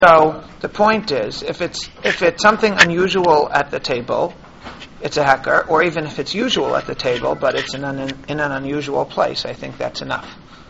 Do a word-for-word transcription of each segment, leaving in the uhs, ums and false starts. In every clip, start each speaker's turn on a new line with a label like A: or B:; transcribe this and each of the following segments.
A: So the point is, if it's if it's something unusual at the table, it's a hecker, or even if it's usual at the table, but it's in an, in an unusual place, I think that's enough.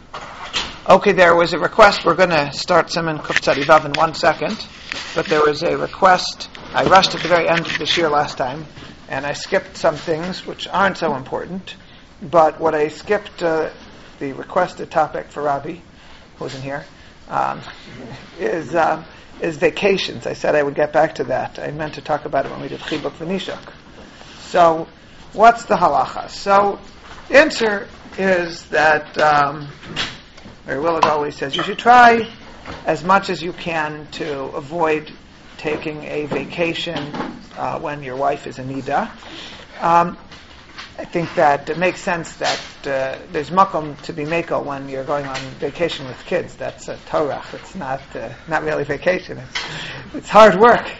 A: Okay, there was a request. We're going to start Siman Kuf Tzadi Vav in one second, but there was a request. I rushed at the very end of the shir last time, and I skipped some things which aren't so important. But what I skipped, uh, the requested topic for Rabbi, who's in here, um, is uh, is vacations. I said I would get back to that. I meant to talk about it when we did Chibuk V'Nishak. So, what's the halacha? So, the answer is that um, Mary Willard always says you should try as much as you can to avoid taking a vacation uh, when your wife is in nida. Um, I think that it makes sense that uh, there's makom to be mekel when you're going on vacation with kids. That's a torach. It's not uh, not really vacation. It's, it's hard work.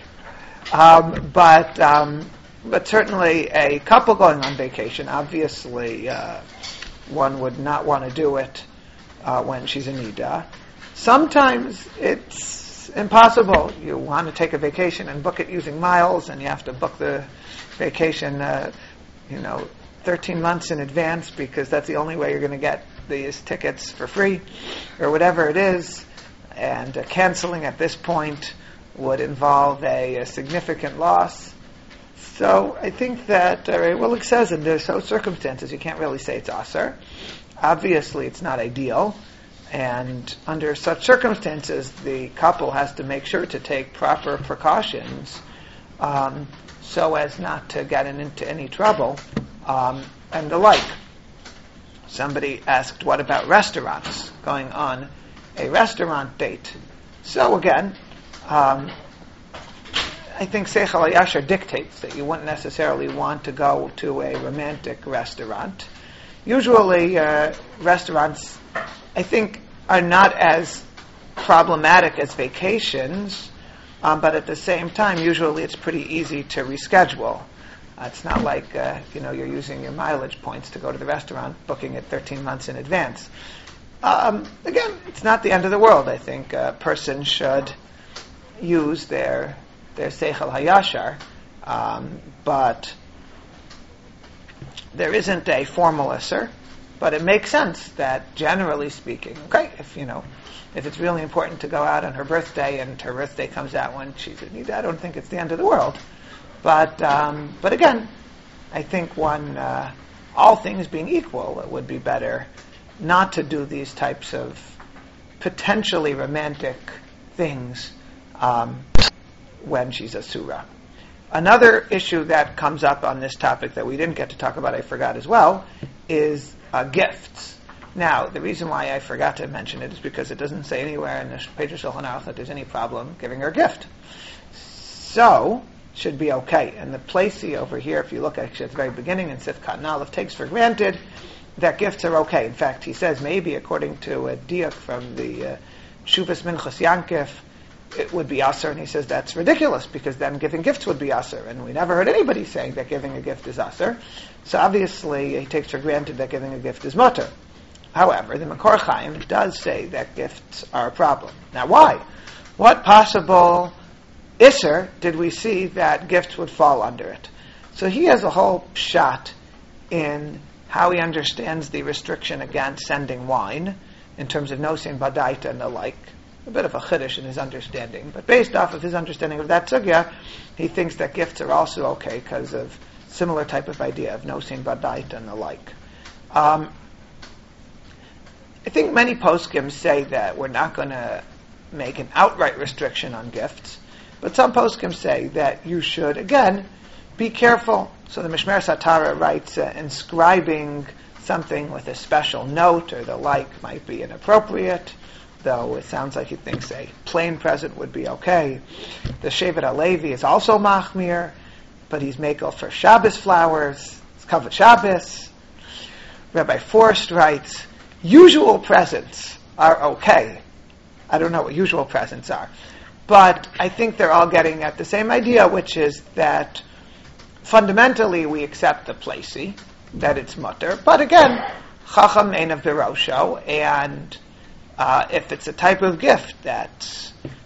A: Um, but um, but certainly a couple going on vacation, obviously uh, one would not want to do it uh, when she's in nida. Sometimes it's impossible. You want to take a vacation and book it using miles, and you have to book the vacation, uh, you know, thirteen months in advance because that's the only way you're going to get these tickets for free or whatever it is. And uh, canceling at this point would involve a, a significant loss. So I think that, uh, well, it says in those circumstances you can't really say it's aser. Obviously it's not ideal. And under such circumstances the couple has to make sure to take proper precautions um, so as not to get in, into any trouble. Um, and the like. Somebody asked, what about restaurants? Going on a restaurant date. So again, um, I think Seichel HaYashar dictates that you wouldn't necessarily want to go to a romantic restaurant. Usually, uh, restaurants, I think, are not as problematic as vacations, um, but at the same time, usually it's pretty easy to reschedule. Uh, it's not like, uh, you know, you're using your mileage points to go to the restaurant, booking it thirteen months in advance. Um, again, it's not the end of the world. I think a person should use their their Seichel HaYashar, um, but there isn't a formal isser, but it makes sense that, generally speaking, okay, if, you know, if it's really important to go out on her birthday and her birthday comes out when she's in nida, I don't think it's the end of the world. But um, but again, I think one, uh, all things being equal, it would be better not to do these types of potentially romantic things um, when she's a surah. Another issue that comes up on this topic that we didn't get to talk about, I forgot as well, is uh, gifts. Now, the reason why I forgot to mention it is because it doesn't say anywhere in the Page of Shulchan Aruch that there's any problem giving her a gift. So, should be okay. And the placey over here, if you look actually at the very beginning in Sif Katan Aleph, takes for granted that gifts are okay. In fact, he says maybe according to a diak from the uh, Shuvas Minchas Yankif, it would be aser, and he says that's ridiculous because then giving gifts would be aser, and we never heard anybody saying that giving a gift is aser. So obviously he takes for granted that giving a gift is mutter. However, the Makor Chaim does say that gifts are a problem. Now why? What possible Isser did we see that gifts would fall under it? So he has a whole pshat in how he understands the restriction against sending wine in terms of nosin badaita and the like. A bit of a chiddush in his understanding, but based off of his understanding of that sugya, he thinks that gifts are also okay because of similar type of idea of nosin badaita and the like. Um, I think many poskim say that we're not going to make an outright restriction on gifts. But some poskim say that you should, again, be careful. So the Mishmer Satara writes, uh, inscribing something with a special note or the like might be inappropriate, though it sounds like he thinks a plain present would be okay. The Shevet HaLevi is also machmir, but he's makel for Shabbos flowers. It's covered Shabbos. Rabbi Forst writes, usual presents are okay. I don't know what usual presents are. But I think they're all getting at the same idea, which is that fundamentally we accept the placey, that it's mutter. But again, chacham ein of birosho, and uh, if it's a type of gift that's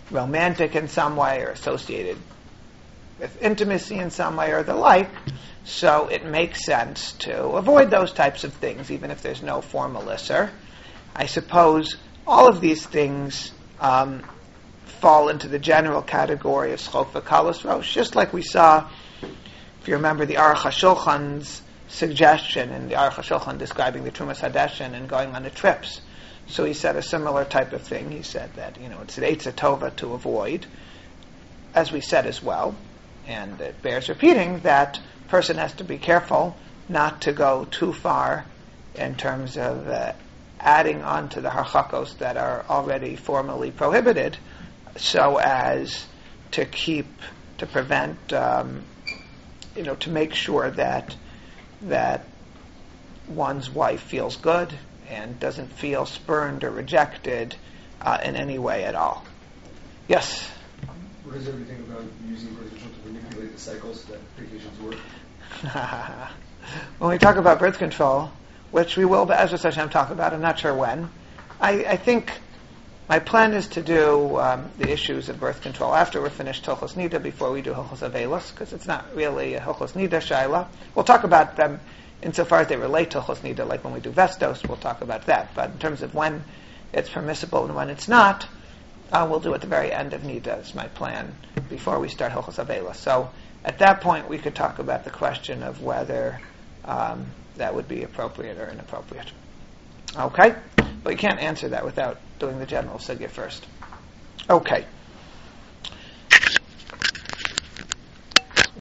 A: romantic in some way or associated with intimacy in some way or the like. So it makes sense to avoid those types of things, even if there's no formal isser. I suppose all of these things um, fall into the general category of schok v'kalas rosh, just like we saw, if you remember, the Aruch HaShulchan's suggestion in the Aruch HaShulchan describing the Trumas Hadeshin and going on the trips. So he said a similar type of thing. He said that, you know, it's an Eitzah Tova to avoid, as we said as well. And it bears repeating that person has to be careful not to go too far in terms of uh, adding on to the harchakos that are already formally prohibited, so as to keep, to prevent, um, you know, to make sure that that one's wife feels good and doesn't feel spurned or rejected uh, in any way at all. Yes?
B: What is everything about using birth control to manipulate the cycles so that vacations work?
A: When we talk about birth control, which we will, Be'ezras Hashem, talk about, I'm not sure when, I, I think my plan is to do um, the issues of birth control after we're finished Hilchos Nida, before we do Hilchos Avelos, because it's not really a Hilchos Nida shaila. We'll talk about them insofar as they relate to Hilchos Nida, like when we do Vestos, we'll talk about that. But in terms of when it's permissible and when it's not, uh, we'll do at the very end of Nida, is my plan, before we start Hilchos Avelos. So at that point, we could talk about the question of whether um, that would be appropriate or inappropriate. Okay? But you can't answer that without doing the general sugya first. Okay.